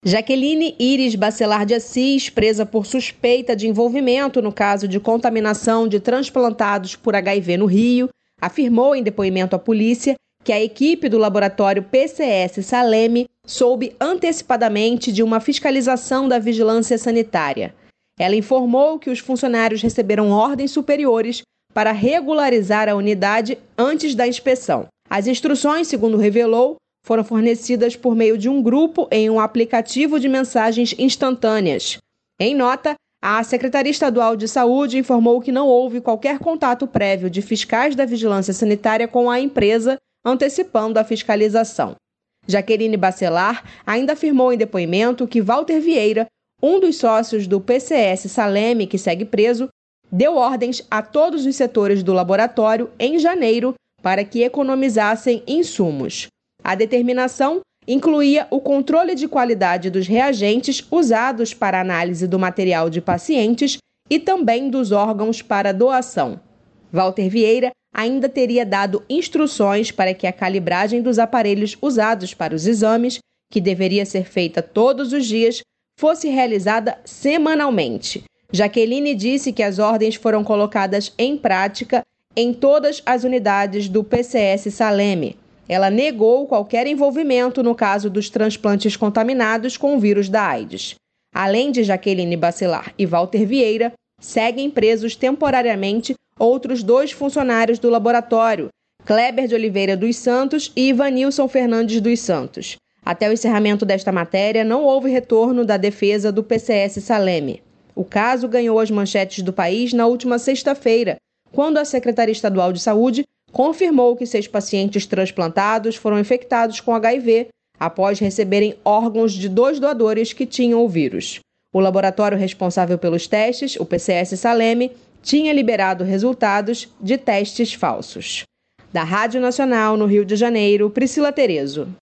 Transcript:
Jaqueline Iris Bacelar de Assis, presa por suspeita de envolvimento no caso de contaminação de transplantados por HIV no Rio, afirmou em depoimento à polícia que a equipe do laboratório PCS Salem soube antecipadamente de uma fiscalização da vigilância sanitária. Ela informou que os funcionários receberam ordens superiores para regularizar a unidade antes da inspeção. As instruções, segundo revelou, foram fornecidas por meio de um grupo em um aplicativo de mensagens instantâneas. Em nota, a Secretaria Estadual de Saúde informou que não houve qualquer contato prévio de fiscais da Vigilância Sanitária com a empresa, antecipando a fiscalização. Jaqueline Bacelar ainda afirmou em depoimento que Walter Vieira, um dos sócios do PCS Salem, que segue preso, deu ordens a todos os setores do laboratório em janeiro para que economizassem insumos. A determinação incluía o controle de qualidade dos reagentes usados para análise do material de pacientes e também dos órgãos para doação. Walter Vieira ainda teria dado instruções para que a calibragem dos aparelhos usados para os exames, que deveria ser feita todos os dias, fosse realizada semanalmente. Jaqueline disse que as ordens foram colocadas em prática em todas as unidades do PCS Salem. Ela negou qualquer envolvimento no caso dos transplantes contaminados com o vírus da AIDS. Além de Jaqueline Bacelar e Walter Vieira, seguem presos temporariamente outros 2 funcionários do laboratório, Kleber de Oliveira dos Santos e Ivanilson Fernandes dos Santos. Até o encerramento desta matéria, não houve retorno da defesa do PCS Salem. O caso ganhou as manchetes do país na última sexta-feira, quando a Secretaria Estadual de Saúde confirmou que 6 pacientes transplantados foram infectados com HIV após receberem órgãos de 2 doadores que tinham o vírus. O laboratório responsável pelos testes, o PCS Salem, tinha liberado resultados de testes falsos. Da Rádio Nacional, no Rio de Janeiro, Priscila Terezo.